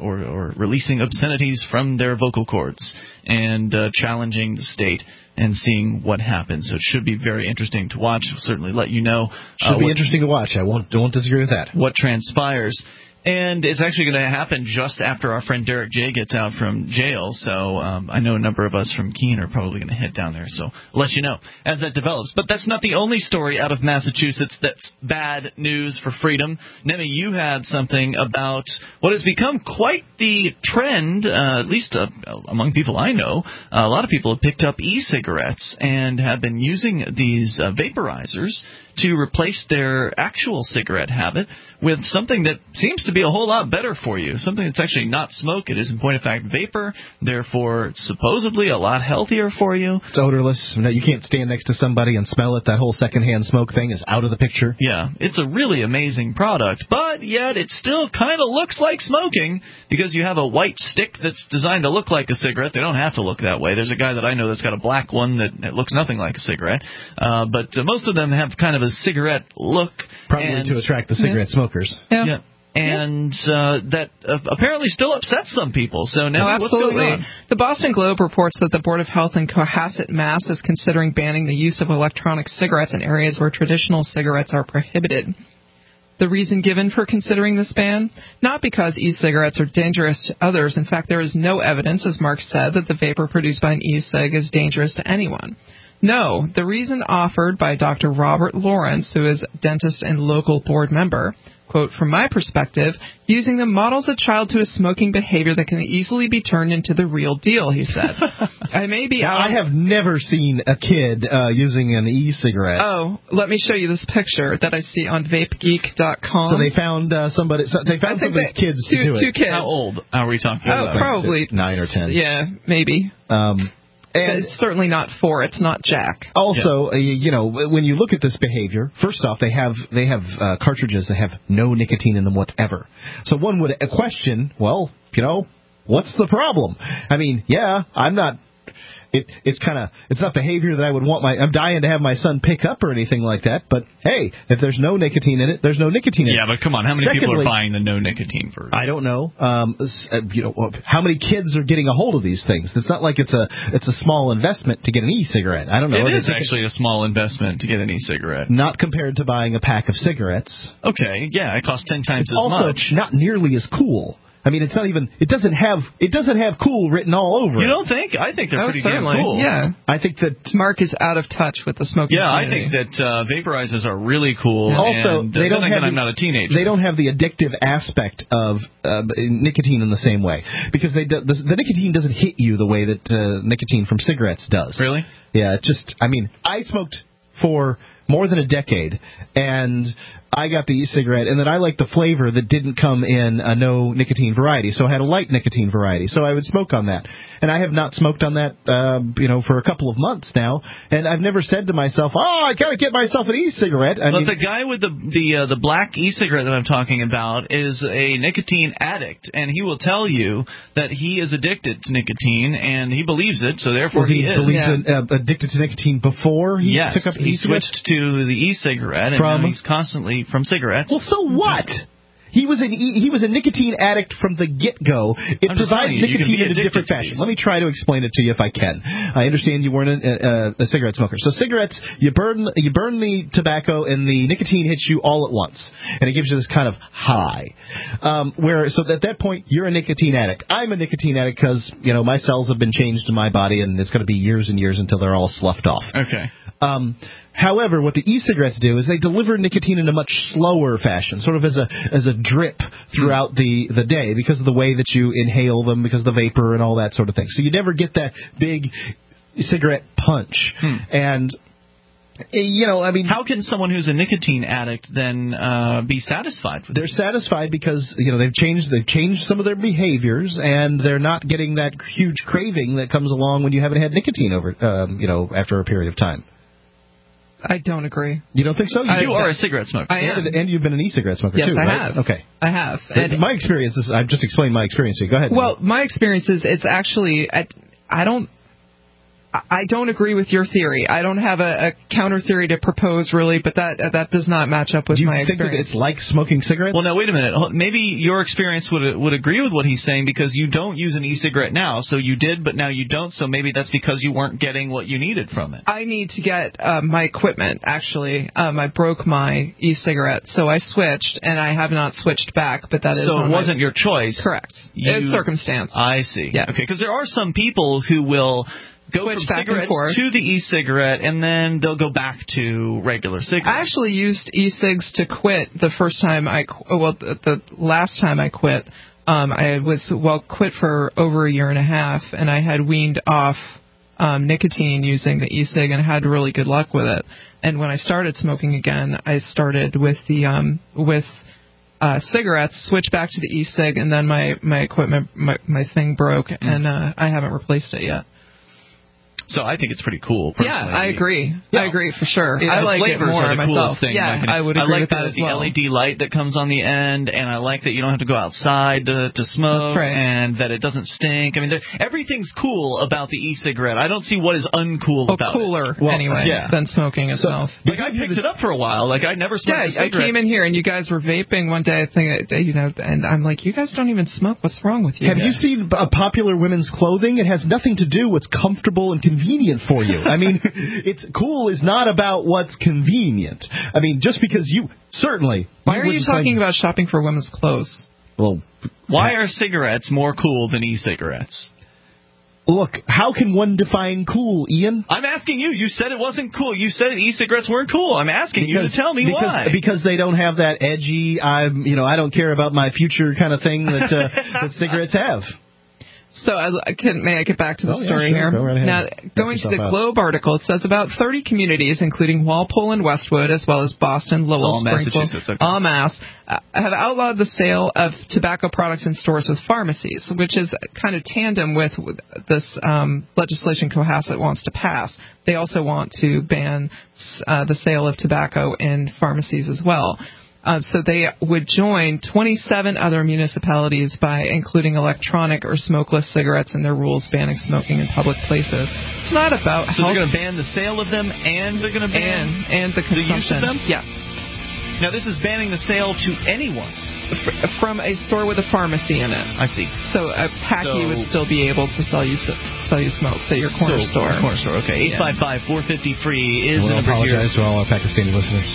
Or releasing obscenities from their vocal cords and challenging the state and seeing what happens. So it should be very interesting to watch. We'll certainly let you know. Should be interesting to watch. I won't disagree with that. What transpires. And it's actually going to happen just after our friend Derek J. gets out from jail. So I know a number of us from Keene are probably going to head down there. So I'll let you know as that develops. But that's not the only story out of Massachusetts that's bad news for freedom. Nemi, you had something about what has become quite the trend, at least among people I know. A lot of people have picked up e-cigarettes and have been using these vaporizers to replace their actual cigarette habit with something that seems to be a whole lot better for you, something that's actually not smoke. It is, in point of fact, vapor, therefore supposedly a lot healthier for you. It's odorless. You can't stand next to somebody and smell it. That whole secondhand smoke thing is out of the picture. Yeah, it's a really amazing product, but yet it still kind of looks like smoking because you have a white stick that's designed to look like a cigarette. They don't have to look that way. There's a guy that I know that's got a black one that looks nothing like a cigarette, but most of them have kind of a cigarette look. Probably to attract the cigarette smokers. Yeah. And that apparently still upsets some people. So now, what's going on? The Boston Globe reports that the Board of Health in Cohasset, Mass. Is considering banning the use of electronic cigarettes in areas where traditional cigarettes are prohibited. The reason given for considering this ban? Not because e-cigarettes are dangerous to others. In fact, there is no evidence, as Mark said, that the vapor produced by an e-cig is dangerous to anyone. No, the reason offered by Dr. Robert Lawrence, who is a dentist and local board member, quote, from my perspective, using them models a child to a smoking behavior that can easily be turned into the real deal, he said. I have never seen a kid using an e-cigarette. Oh, let me show you this picture that I see on vapegeek.com. So they found somebody's kids to do it. Two kids. How old are we talking about? Probably 9 or 10. Yeah, maybe. And it's certainly not 4. It's not Jack. Also, when you look at this behavior, first off, they have cartridges that have no nicotine in them whatever. So one would question, well, what's the problem? I mean, I'm not. It's not behavior that I would want I'm dying to have my son pick up or anything like that. But hey, if there's no nicotine in it, there's no nicotine in it. Yeah, but come on, how many people are buying the no nicotine version? I don't know. How many kids are getting a hold of these things? It's not like it's a small investment to get an e-cigarette. I don't know. It is actually a small investment to get an e-cigarette. Not compared to buying a pack of cigarettes. Okay, yeah, it costs 10 times as much. It's also not nearly as cool. I mean, it's not even. It doesn't have cool written all over it. You don't think? I think they're pretty damn cool. Yeah, I think that Mark is out of touch with the smoking. Yeah, community. I think that vaporizers are really cool. Yeah. Also, and, they don't have. I'm not a teenager. They don't have the addictive aspect of nicotine in the same way because the nicotine doesn't hit you the way that nicotine from cigarettes does. Really? Yeah. I smoked for more than a decade, and I got the e-cigarette, and then I liked the flavor that didn't come in a no nicotine variety, so I had a light nicotine variety, so I would smoke on that. And I have not smoked on that, for a couple of months now, and I've never said to myself, I gotta get myself an e-cigarette. But the guy with the black e-cigarette that I'm talking about is a nicotine addict, and he will tell you that he is addicted to nicotine, and he believes it, so therefore he is. Addicted to nicotine before he took up he switched to the e-cigarette, and now he's constantly from cigarettes. Well, so what? He was a nicotine addict from the get-go. It provides nicotine in a different fashion. Let me try to explain it to you if I can. I understand you weren't a cigarette smoker. So cigarettes, you burn the tobacco and the nicotine hits you all at once, and it gives you this kind of high. So at that point you're a nicotine addict. I'm a nicotine addict because my cells have been changed in my body, and it's going to be years and years until they're all sloughed off. Okay. However, what the e-cigarettes do is they deliver nicotine in a much slower fashion, sort of as a drip throughout the day because of the way that you inhale them, because of the vapor and all that sort of thing. So you never get that big cigarette punch. And how can someone who's a nicotine addict then be satisfied with They're satisfied because they've changed some of their behaviors, and they're not getting that huge craving that comes along when you haven't had nicotine over after a period of time. I don't agree. You don't think so? You are a cigarette smoker. I am. And you've been an e-cigarette smoker, yes, too, I right? have. Okay. I have. And my experience is, I've just explained my experience here. Go ahead. Well, my experience is it's actually, I don't agree with your theory. I don't have a counter theory to propose, really, but that does not match up with my experience. Do you think that it's like smoking cigarettes? Well, now, wait a minute. Maybe your experience would agree with what he's saying because you don't use an e-cigarette now. So you did, but now you don't. So maybe that's because you weren't getting what you needed from it. I need to get my equipment, actually. I broke my e-cigarette, so I switched, and I have not switched back, but that is... So it wasn't your choice. Correct. It was circumstance. I see. Yeah. Okay, because there are some people who will... go switch from back cigarettes and forth to the e-cigarette, and then they'll go back to regular cigarettes. I actually used e-cigs to quit the first time the last time I quit. I was quit for over a year and a half, and I had weaned off nicotine using the e-cig, and had really good luck with it. And when I started smoking again, I started with the cigarettes, switched back to the e-cig, and then my equipment, my thing broke, and I haven't replaced it yet. So I think it's pretty cool, personally. Yeah, I agree. Yeah. I agree for sure. I like it more are the myself. Thing. Yeah, I would agree with that as well. I like the LED light that comes on the end, and I like that you don't have to go outside to smoke, That's right. and that it doesn't stink. I mean, everything's cool about the e-cigarette. I don't see what is uncool about cooler, it. anyway, than smoking itself. Like, I picked it up for a while. Like, I never smoked a cigarette. I came in here, and you guys were vaping one day, I think, and I'm like, you guys don't even smoke. What's wrong with you? Have you seen popular women's clothing? It has nothing to do with what's comfortable and convenient for you. I mean, it's cool is not about what's convenient. I mean, just because you certainly. Why are you talking about shopping for women's clothes? Well, why are cigarettes more cool than e-cigarettes? Look, how can one define cool, Ian? I'm asking you. You said it wasn't cool. You said e-cigarettes weren't cool. I'm asking you to tell me why. Because they don't have that edgy, I don't care about my future kind of thing that that cigarettes have. So may I get back to the story here? Go right ahead. Now, going to the Globe article, it says about 30 communities, including Walpole and Westwood, as well as Boston, Lowell, Springfield, en masse, have outlawed the sale of tobacco products in stores with pharmacies, which is kind of tandem with this legislation Cohasset wants to pass. They also want to ban the sale of tobacco in pharmacies as well. So they would join 27 other municipalities by including electronic or smokeless cigarettes in their rules banning smoking in public places. It's not about So they're going to ban the sale of them, and they're going to ban and the consumption. The use of them? Yes. Now this is banning the sale to anyone. From a store with a pharmacy in it. I see. So a Packy would still be able to sell you smokes at your corner store. Corner store, okay. 855-450-FREE is the number here. I apologize to all our Pakistani listeners.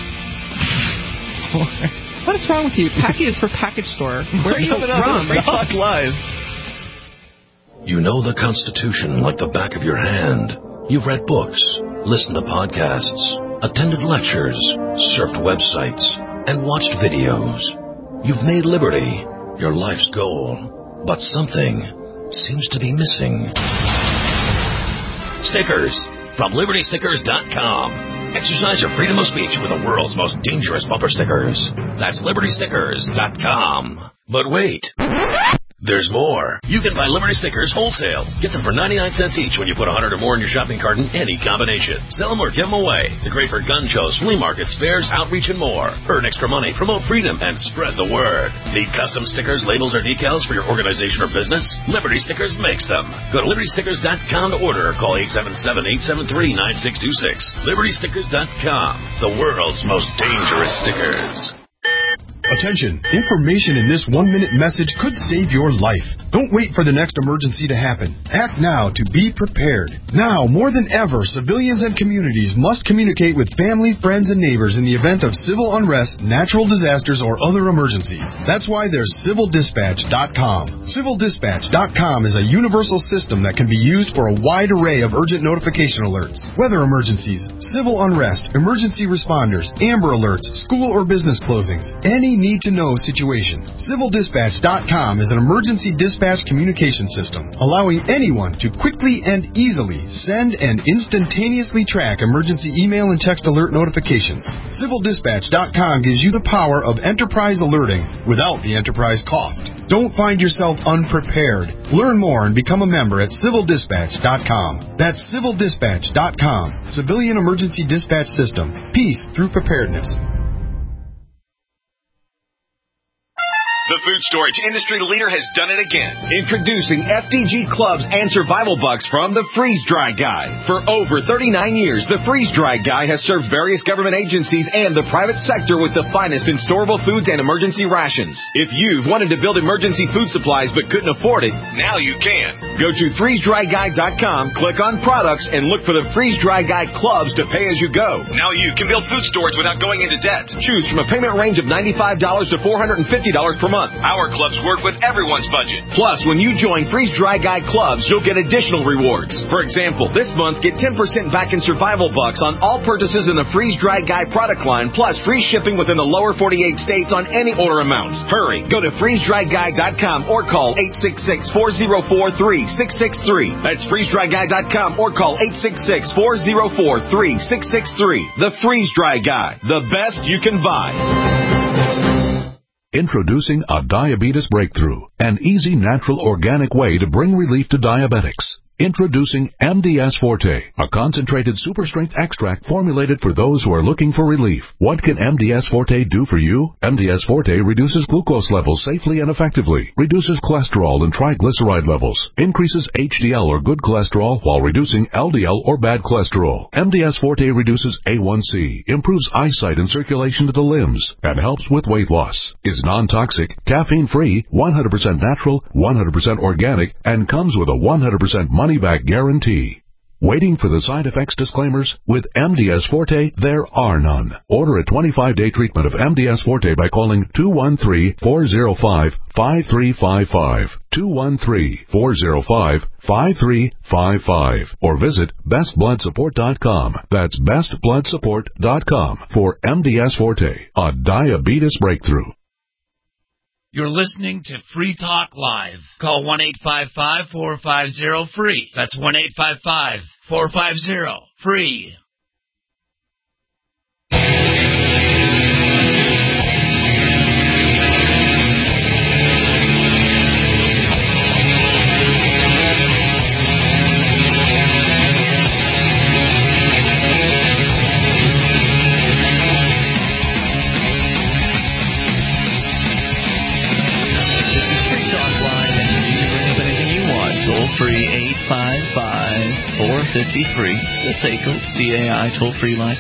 What is wrong with you? Packy is for package store. Where are you from? Free Talk Live. You know the Constitution like the back of your hand. You've read books, listened to podcasts, attended lectures, surfed websites, and watched videos. You've made liberty your life's goal, but something seems to be missing. Stickers from LibertyStickers.com. Exercise your freedom of speech with the world's most dangerous bumper stickers. That's LibertyStickers.com. But wait. There's more. You can buy Liberty Stickers wholesale. Get them for 99 cents each when you put 100 or more in your shopping cart in any combination. Sell them or give them away. They're great for gun shows, flea markets, fairs, outreach, and more. Earn extra money, promote freedom, and spread the word. Need custom stickers, labels, or decals for your organization or business? Liberty Stickers makes them. Go to LibertyStickers.com to order or call 877-873-9626. LibertyStickers.com. The world's most dangerous stickers. Attention! Information in this 1-minute message could save your life. Don't wait for the next emergency to happen. Act now to be prepared. Now, more than ever, civilians and communities must communicate with family, friends, and neighbors in the event of civil unrest, natural disasters, or other emergencies. That's why there's CivilDispatch.com. CivilDispatch.com is a universal system that can be used for a wide array of urgent notification alerts. Weather emergencies, civil unrest, emergency responders, Amber Alerts, school or business closings, any need-to-know situation. CivilDispatch.com is an emergency dispatch Dispatch communication system, allowing anyone to quickly and easily send and instantaneously track emergency email and text alert notifications. CivilDispatch.com gives you the power of enterprise alerting without the enterprise cost. Don't find yourself unprepared. Learn more and become a member at CivilDispatch.com. That's CivilDispatch.com. Civilian Emergency Dispatch System. Peace through preparedness. The food storage industry leader has done it again. Introducing FDG Clubs and Survival Bucks from the Freeze Dry Guy. For over 39 years, the Freeze Dry Guy has served various government agencies and the private sector with the finest in storable foods and emergency rations. If you've wanted to build emergency food supplies but couldn't afford it, now you can. Go to freezedryguy.com, click on products, and look for the Freeze Dry Guy Clubs to pay as you go. Now you can build food storage without going into debt. Choose from a payment range of $95 to $450 per month. Our clubs work with everyone's budget. Plus, when you join Freeze Dry Guy Clubs, you'll get additional rewards. For example, this month, get 10% back in Survival Bucks on all purchases in the Freeze Dry Guy product line, plus free shipping within the lower 48 states on any order amount. Hurry, go to freezedryguy.com or call 866-404-3663. That's freezedryguy.com or call 866-404-3663. The Freeze Dry Guy, the best you can buy. Introducing a diabetes breakthrough, an easy, natural, organic way to bring relief to diabetics. Introducing MDS Forte, a concentrated super-strength extract formulated for those who are looking for relief. What can MDS Forte do for you? MDS Forte reduces glucose levels safely and effectively, reduces cholesterol and triglyceride levels, increases HDL or good cholesterol while reducing LDL or bad cholesterol. MDS Forte reduces A1C, improves eyesight and circulation to the limbs, and helps with weight loss. Is non-toxic, caffeine-free, 100% natural, 100% organic, and comes with a 100% money-back guarantee. Waiting for the side effects disclaimers? With MDS Forte, there are none. Order a 25-day treatment of MDS Forte by calling 213-405-5355, 213-405-5355, or visit bestbloodsupport.com. That's bestbloodsupport.com for MDS Forte, a diabetes breakthrough. You're listening to Free Talk Live. Call 1-855-450-FREE. That's 1-855-450-FREE. Free 855-450-FREE. The SACL CAI toll-free line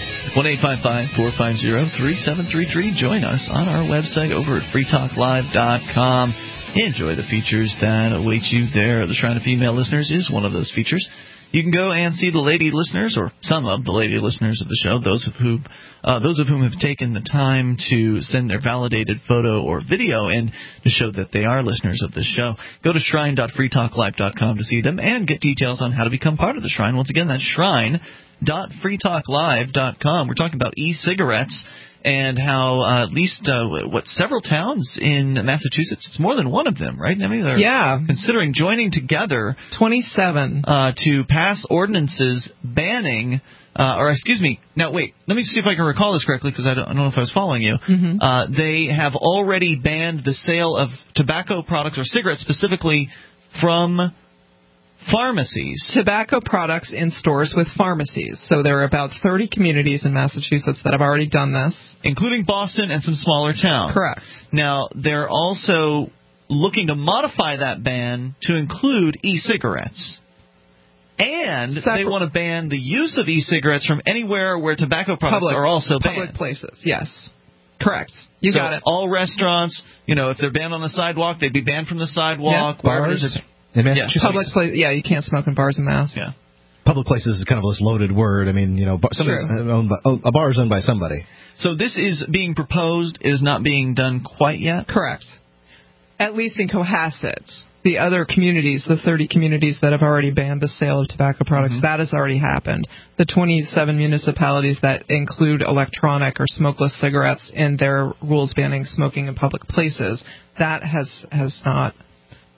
1-855-450-3733. Join us on our website over at freetalklive.com. Enjoy the features that await you there. The Shrine of Female Listeners is one of those features. You can go and see the lady listeners, or some of the lady listeners of the show, those of whom have taken the time to send their validated photo or video in to show that they are listeners of the show. Go to shrine.freetalklive.com to see them and get details on how to become part of the Shrine. Once again, that's shrine.freetalklive.com. We're talking about e-cigarettes and how at least several towns in Massachusetts, it's more than one of them, right? I mean, they're considering joining together 27 to pass ordinances banning let me see if I can recall this correctly, because I don't know if I was following you. Mm-hmm. They have already banned the sale of tobacco products or cigarettes specifically from pharmacies. Tobacco products in stores with pharmacies. So there are about 30 communities in Massachusetts that have already done this. Including Boston and some smaller towns. Correct. Now, they're also looking to modify that ban to include e-cigarettes. And they want to ban the use of e-cigarettes from anywhere where tobacco products are also banned. Public places, yes. Correct. You got it. All restaurants, if they're banned on the sidewalk, they'd be banned from the sidewalk. Yeah. Bars. In Massachusetts? Public place, you can't smoke in bars in Mass. Yeah. Public places is kind of this loaded word. I mean, a bar is owned by somebody. So this is being proposed, is not being done quite yet? Correct. At least in Cohasset. The other communities, the 30 communities that have already banned the sale of tobacco products, that has already happened. The 27 municipalities that include electronic or smokeless cigarettes in their rules banning smoking in public places, that has not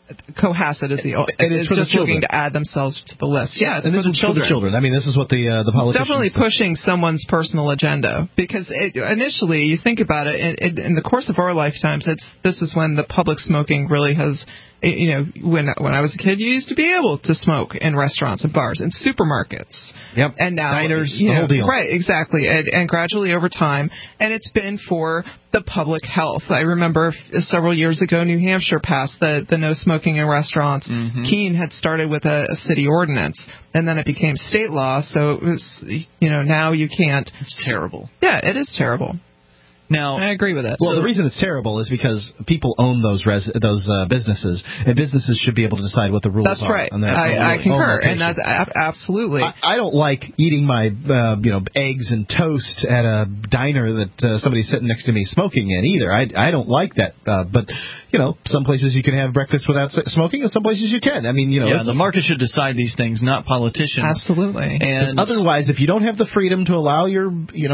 Cohasset is just looking to add themselves to the list. Yeah, it's and this is for the children. I mean, this is what the politicians... Definitely pushing someone's personal agenda, because initially, you think about it, in the course of our lifetimes, this is when the public smoking really has... when I was a kid, you used to be able to smoke in restaurants and bars and supermarkets. Yep. And now, diners, the whole deal. Right, exactly. And gradually over time, and it's been for the public health. I remember several years ago, New Hampshire passed the no smoking in restaurants. Mm-hmm. Keene had started with a city ordinance, and then it became state law. So it was, now you can't. It's terrible. Yeah, it is terrible. Now, I agree with it. Well, the reason it's terrible is because people own those businesses, and businesses should be able to decide what the rules are. That's right. On their I concur, and that's absolutely. I don't like eating my eggs and toast at a diner that somebody's sitting next to me smoking in either. I don't like that. But some places you can have breakfast without smoking, and some places you can. I mean, the market should decide these things, not politicians. Absolutely. And otherwise, if you don't have the freedom to allow your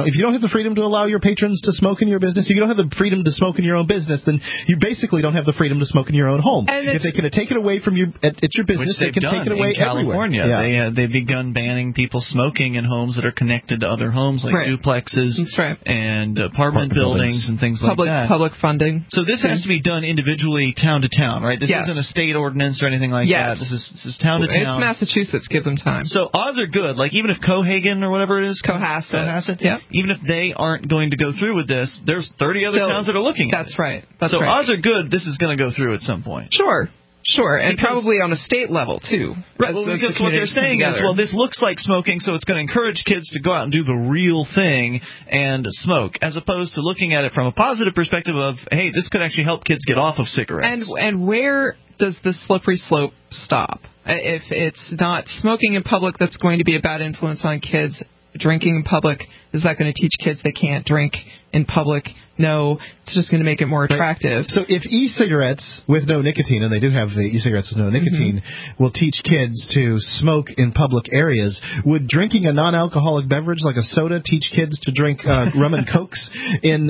patrons to smoke in your business, if you don't have the freedom to smoke in your own business, then you basically don't have the freedom to smoke in your own home. And if they can take it away from you at your business, they can take it away in California. Everywhere. Yeah. They've begun banning people smoking in homes that are connected to other homes, like duplexes and apartment buildings and things like that. Public funding. So this has to be done individually, town to town, right? This isn't a state ordinance or anything like that. This is town to town. It's Massachusetts. Give them time. So odds are good. Like even if Cohagen or whatever it is, Cohasset, even if they aren't going to go through with this, there's 30 other towns that are looking at it. That's right. Odds are good this is going to go through at some point. Sure, and probably on a state level, too. Right, because what they're saying is, this looks like smoking, so it's going to encourage kids to go out and do the real thing and smoke, as opposed to looking at it from a positive perspective of, hey, this could actually help kids get off of cigarettes. And where does the slippery slope stop? If it's not smoking in public that's going to be a bad influence on kids, drinking in public, is that going to teach kids they can't drink in public? No, it's just going to make it more attractive. So if e-cigarettes with no nicotine, and they do have the e-cigarettes with no nicotine, will teach kids to smoke in public areas, would drinking a non-alcoholic beverage like a soda teach kids to drink rum and cokes in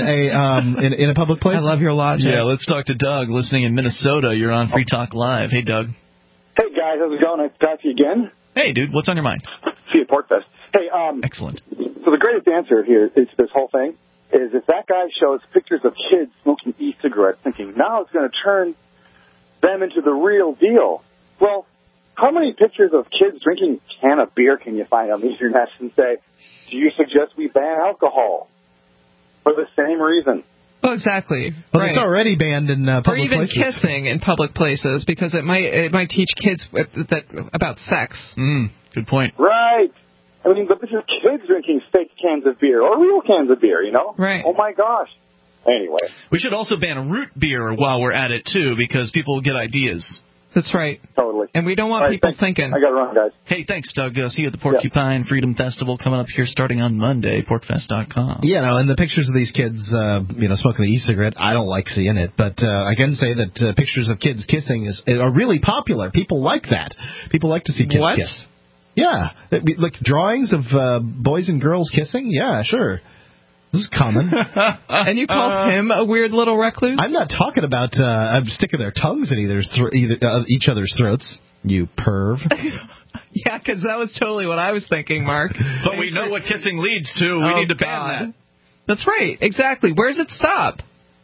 a public place? I love your logic. Yeah, let's talk to Doug, listening in Minnesota. You're on Free Talk Live. Hey, Doug. Hey, guys. How's it going? Nice to talk to you again. Hey, dude. What's on your mind? See you at PortFest. Hey, excellent. So the greatest answer here to this whole thing is if that guy shows pictures of kids smoking e-cigarettes, thinking now it's going to turn them into the real deal. Well, how many pictures of kids drinking a can of beer can you find on the internet and say, do you suggest we ban alcohol? For the same reason. Well, exactly. Well, it's already banned in public places. Or even kissing in public places, because it might teach kids about sex. Good point. Right. I mean, but this is kids drinking fake cans of beer or real cans of beer, Right. Oh, my gosh. Anyway. We should also ban root beer while we're at it, too, because people will get ideas. That's right. Totally. And we don't want people thinking. I got to run, guys. Hey, thanks, Doug. See you at the Porcupine Freedom Festival coming up here starting on Monday, portfest.com. And the pictures of these kids, smoking the e-cigarette, I don't like seeing it. But I can say that pictures of kids kissing are really popular. People like that. People like to see kids kiss. Yeah. Like drawings of boys and girls kissing? Yeah, sure. This is common. And you call him a weird little recluse? I'm not talking about sticking their tongues in each other's throats, you perv. Yeah, because that was totally what I was thinking, Mark. But we know what kissing leads to. We need to ban that. That's right. Exactly. Where does it stop?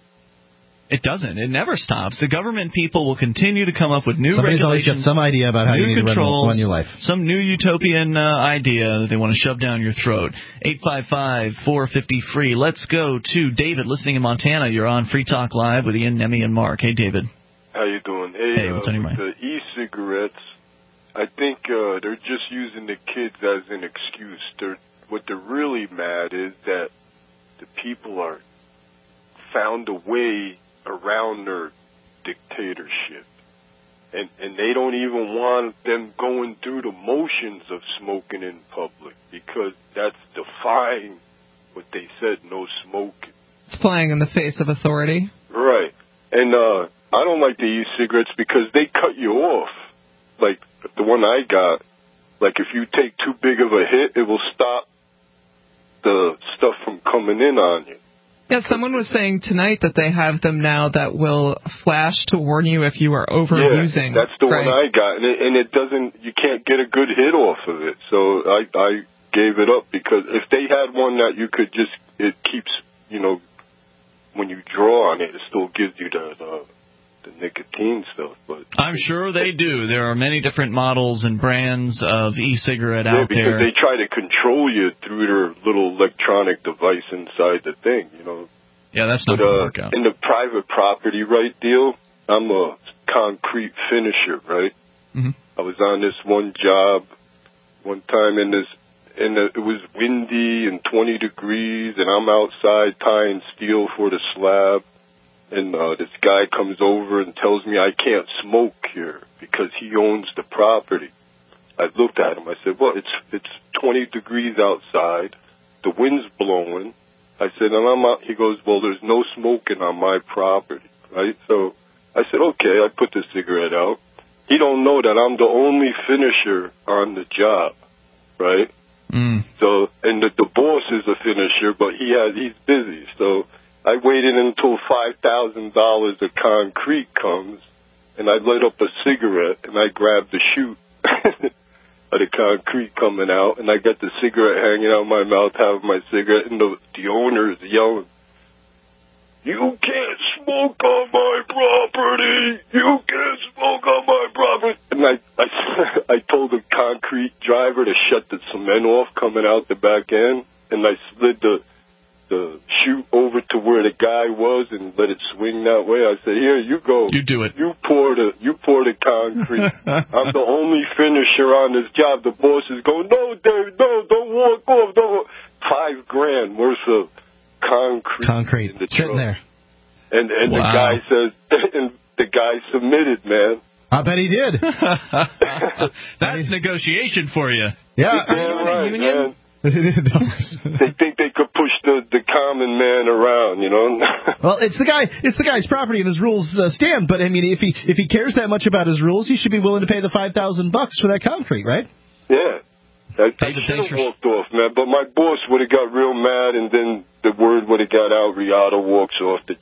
It doesn't. It never stops. The government people will continue to come up with new Somebody's regulations. Always got some idea about how you need to run your life. Some new utopian idea that they want to shove down your throat. 855-450-FREE. Let's go to David, listening in Montana. You're on Free Talk Live with Ian, Nemi, and Mark. Hey, David. How you doing? Hey, what's on your mind? The e-cigarettes, I think they're just using the kids as an excuse. What they're really mad is that the people are found a way around their dictatorship. And they don't even want them going through the motions of smoking in public because that's defying what they said, no smoking. It's flying in the face of authority. Right. And I don't like the e-cigarettes because they cut you off. Like the one I got, like if you take too big of a hit, it will stop the stuff from coming in on you. Yeah, someone was saying tonight that they have them now that will flash to warn you if you are overusing. Yeah, that's the one I got, and it doesn't. You can't get a good hit off of it. So I gave it up because if they had one that you could just, it keeps, when you draw on it, it still gives you the nicotine stuff. But I'm sure they do. There are many different models and brands of e-cigarette out there. Yeah, because they try to control you through their little electronic device inside the thing, Yeah, that's not going to work out. In the private property right deal, I'm a concrete finisher, right? Mm-hmm. I was on this one job one time, and it was windy and 20 degrees, and I'm outside tying steel for the slab. And this guy comes over and tells me I can't smoke here because he owns the property. I looked at him. I said, well, it's 20 degrees outside. The wind's blowing. I said, and I'm out. He goes, well, there's no smoking on my property, right? So I said, okay. I put the cigarette out. He don't know that I'm the only finisher on the job, right? Mm. So, and the boss is a finisher, but he's busy. So I waited until $5,000 of concrete comes, and I lit up a cigarette, and I grabbed the chute of the concrete coming out, and I got the cigarette hanging out of my mouth, having my cigarette, and the owner is yelling, "You can't smoke on my property! You can't smoke on my property!" And I told the concrete driver to shut the cement off coming out the back end, and I slid the chute over to where the guy was and let it swing that way. I said, "Here, you go. You do it. You pour the concrete. I'm the only finisher on this job." The boss is going, "No, Dave, no, don't walk off. Don't." $5,000 worth of concrete in the sitting truck. there. And Wow. the guy says, and the guy submitted, man. I bet he did. That's negotiation for you. Yeah. Damn right, man. They They think they could push the common man around, Well, it's the guy's property and his rules stand. But I mean, if he cares that much about his rules, he should be willing to pay the $5,000 for that concrete, right? Yeah. I should have walked off, man. But my boss would have got real mad, and then the word would have got out. Riata walks off the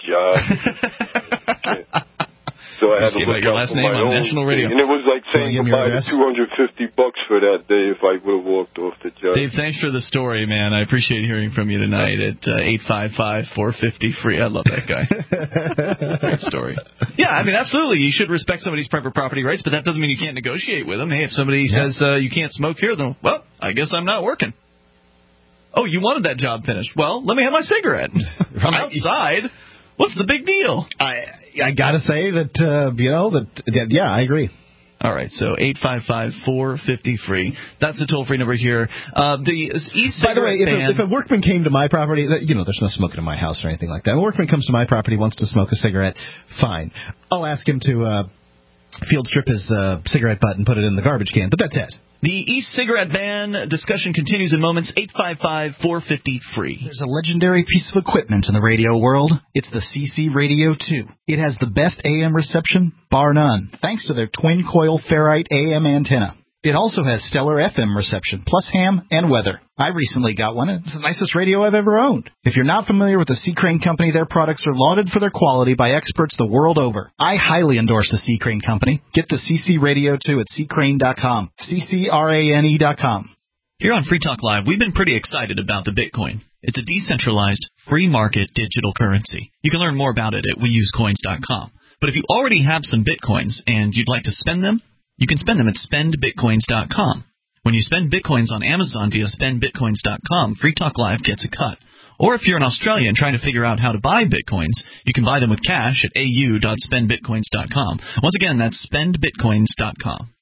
job. So I had to look your out last for name my on own national radio. thing. And it was like saying goodbye to $250 for that day if I would have walked off the job. Dave, thanks for the story, man. I appreciate hearing from you tonight at 855-450-FREE. I love that guy. Great story. Yeah, I mean, absolutely. You should respect somebody's private property rights, but that doesn't mean you can't negotiate with them. Hey, if somebody says you can't smoke here, then, well, I guess I'm not working. Oh, you wanted that job finished. Well, let me have my cigarette. I'm outside. What's the big deal? I gotta say that yeah, I agree. All right, so 855-450-FREE. That's the toll-free number here. The e-cigarette By the way, ban... if a workman came to my property, there's no smoking in my house or anything like that. If a workman comes to my property, wants to smoke a cigarette, fine. I'll ask him to field strip his cigarette butt and put it in the garbage can, but that's it. The e-cigarette ban discussion continues in moments. 855-450-FREE. There's a legendary piece of equipment in the radio world. It's the CC Radio 2. It has the best AM reception, bar none, thanks to their twin-coil ferrite AM antenna. It also has stellar FM reception, plus ham and weather. I recently got one, and it's the nicest radio I've ever owned. If you're not familiar with the C. Crane Company, their products are lauded for their quality by experts the world over. I highly endorse the C. Crane Company. Get the CC Radio 2 at ccrane.com, CCRANE.com. Here on Free Talk Live, we've been pretty excited about the Bitcoin. It's a decentralized, free market digital currency. You can learn more about it at WeUseCoins.com. But if you already have some Bitcoins and you'd like to spend them, you can spend them at SpendBitcoins.com. When you spend Bitcoins on Amazon via SpendBitcoins.com, Free Talk Live gets a cut. Or if you're an Australian trying to figure out how to buy Bitcoins, you can buy them with cash at au.spendbitcoins.com. Once again, that's SpendBitcoins.com.